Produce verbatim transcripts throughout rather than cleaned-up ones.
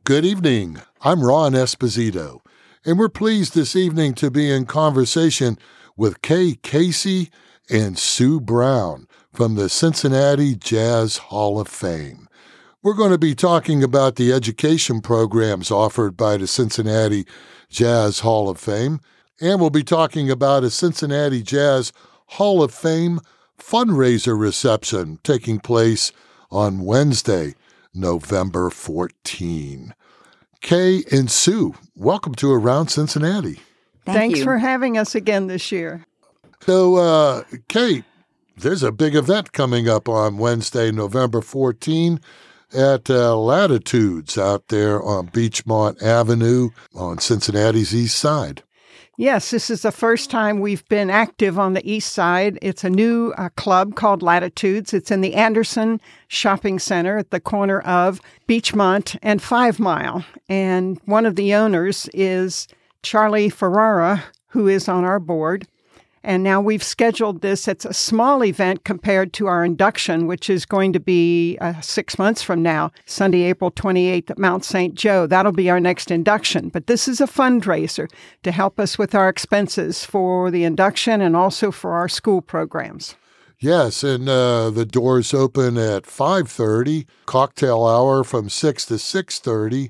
Good evening. I'm Ron Esposito, and we're pleased this evening to be in conversation with Kay Casey and Sue Brown from the Cincinnati Jazz Hall of Fame. We're going to be talking about the education programs offered by the Cincinnati Jazz Hall of Fame, and we'll be talking about a Cincinnati Jazz Hall of Fame fundraiser reception taking place on Wednesday, November fourteenth. Kay and Sue, welcome to Around Cincinnati. Thank Thanks you. for having us again this year. So, uh, Kay, there's a big event coming up on Wednesday, November fourteenth at uh, Latitudes out there on Beachmont Avenue on Cincinnati's east side. Yes, this is the first time we've been active on the east side. It's a new uh, club called Latitudes. It's in the Anderson Shopping Center at the corner of Beachmont and Five Mile. And one of the owners is Charlie Ferrara, who is on our board. And now we've scheduled this. It's a small event compared to our induction, which is going to be uh, six months from now, Sunday, April twenty-eighth at Mount Saint Joe. That'll be our next induction. But this is a fundraiser to help us with our expenses for the induction and also for our school programs. Yes, and uh, the doors open at five thirty, cocktail hour from six to six thirty,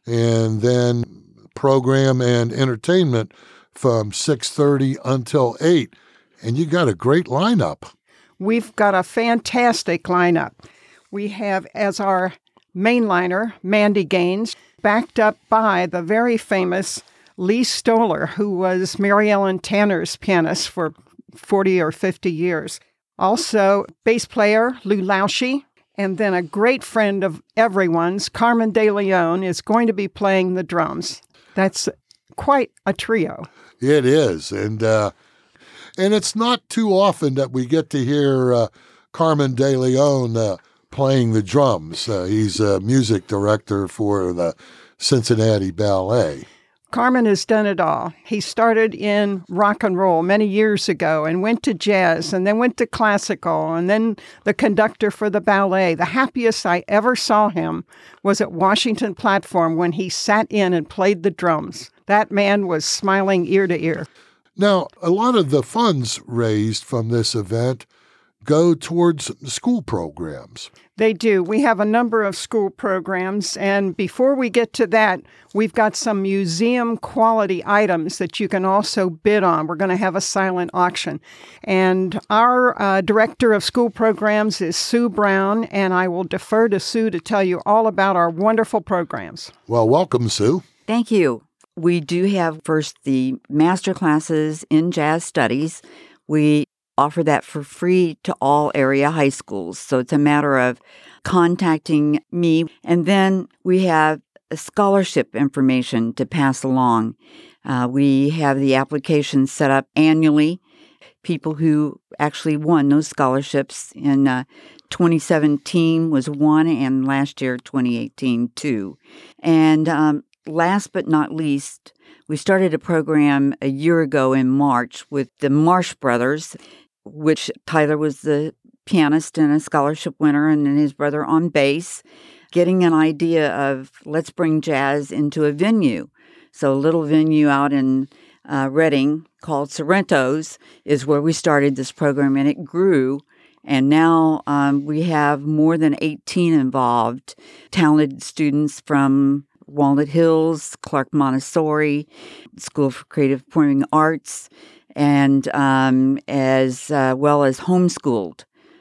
and then program and entertainment from six thirty until eight, and you got a great lineup. We've got a fantastic lineup. We have as our mainliner, Mandy Gaines, backed up by the very famous Lee Stoller, who was Mary Ellen Tanner's pianist for forty or fifty years. Also, bass player Lou Lauschi, and then a great friend of everyone's, Carmen De Leon, is going to be playing the drums. That's quite a trio. It is, and uh, and it's not too often that we get to hear uh, Carmen De Leon uh, playing the drums. Uh, he's a music director for the Cincinnati Ballet. Carmen has done it all. He started in rock and roll many years ago and went to jazz and then went to classical and then the conductor for the ballet. The happiest I ever saw him was at Washington Platform when he sat in and played the drums. That man was smiling ear to ear. Now, a lot of the funds raised from this event go towards school programs. They do. We have a number of school programs, and before we get to that, we've got some museum quality items that you can also bid on. We're going to have a silent auction. And our uh, director of school programs is Sue Brown, and I will defer to Sue to tell you all about our wonderful programs. Well, welcome, Sue. Thank you. We do have first the master classes in jazz studies. We offer that for free to all area high schools. So it's a matter of contacting me. And then we have scholarship information to pass along. Uh, we have the applications set up annually. People who actually won those scholarships in uh, twenty seventeen was one, and last year, twenty eighteen, two. And um, last but not least, we started a program a year ago in March with the Marsh Brothers, which Tyler was the pianist and a scholarship winner, and then his brother on bass, getting an idea of let's bring jazz into a venue. So a little venue out in uh, Reading called Sorrento's is where we started this program, and it grew. And now um, we have more than eighteen involved, talented students from Walnut Hills, Clark Montessori, School for Creative Performing Arts, and um, as uh, well as homeschooled.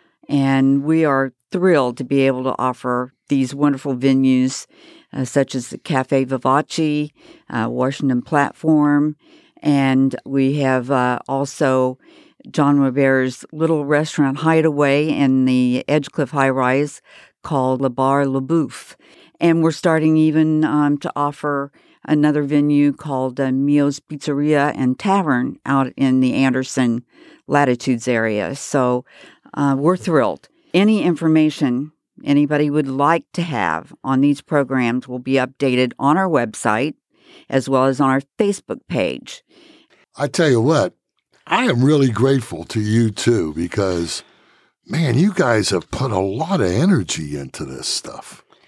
And we are thrilled to be able to offer these wonderful venues, uh, such as the Cafe Vivace, uh, Washington Platform, and we have uh, also John Robert's little restaurant hideaway in the Edgecliff High Rise called Le Bar Le Bouffe. And we're starting even um, to offer another venue called uh, Mio's Pizzeria and Tavern out in the Anderson Latitudes area. So uh, we're thrilled. Any information anybody would like to have on these programs will be updated on our website as well as on our Facebook page. I tell you what, I am really grateful to you too, because, man, you guys have put a lot of energy into this stuff.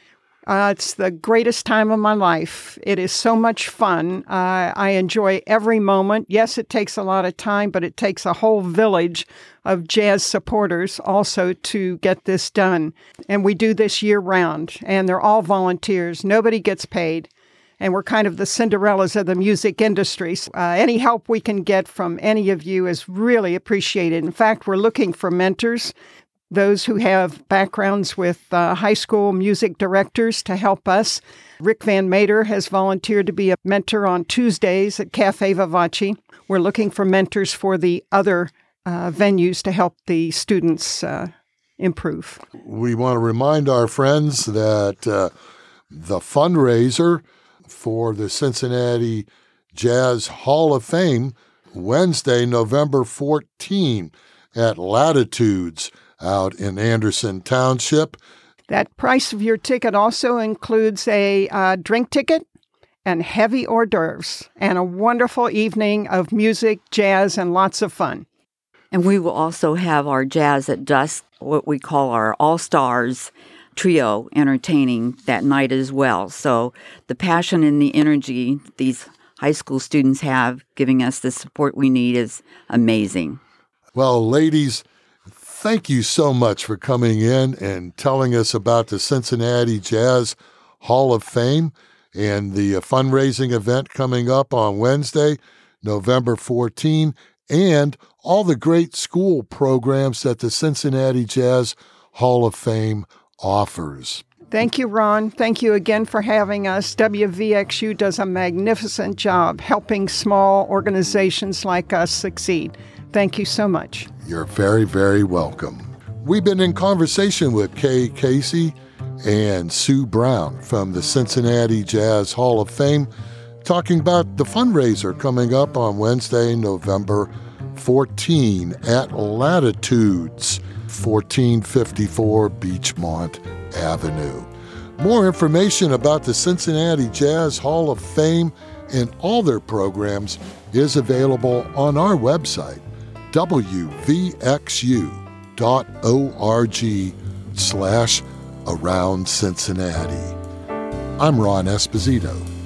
Uh, it's the greatest time of my life. It is so much fun. Uh, I enjoy every moment. Yes, it takes a lot of time, but it takes a whole village of jazz supporters also to get this done. And we do this year round, and they're all volunteers. Nobody gets paid. And we're kind of the Cinderellas of the music industry. Uh, any help we can get from any of you is really appreciated. In fact, we're looking for mentors, those who have backgrounds with uh, high school music directors to help us. Rick Van Mater has volunteered to be a mentor on Tuesdays at Cafe Vivace. We're looking for mentors for the other uh, venues to help the students uh, improve. We want to remind our friends that uh, the fundraiser for the Cincinnati Jazz Hall of Fame, Wednesday, November fourteenth at Latitudes out in Anderson Township. That price of your ticket also includes a uh, drink ticket and heavy hors d'oeuvres and a wonderful evening of music, jazz, and lots of fun. And we will also have our Jazz at Dusk, what we call our All-Stars trio, entertaining that night as well. So the passion and the energy these high school students have giving us the support we need is amazing. Well, ladies, thank you so much for coming in and telling us about the Cincinnati Jazz Hall of Fame and the uh, fundraising event coming up on Wednesday, November fourteenth, and all the great school programs that the Cincinnati Jazz Hall of Fame offers. Thank you, Ron. Thank you again for having us. W V X U does a magnificent job helping small organizations like us succeed. Thank you so much. You're very, very welcome. We've been in conversation with Kay Casey and Sue Brown from the Cincinnati Jazz Hall of Fame, talking about the fundraiser coming up on Wednesday, November fourteenth at Latitudes, fourteen fifty-four Beachmont Avenue. More information about the Cincinnati Jazz Hall of Fame and all their programs is available on our website, w v x u dot org slash around Cincinnati. I'm Ron Esposito.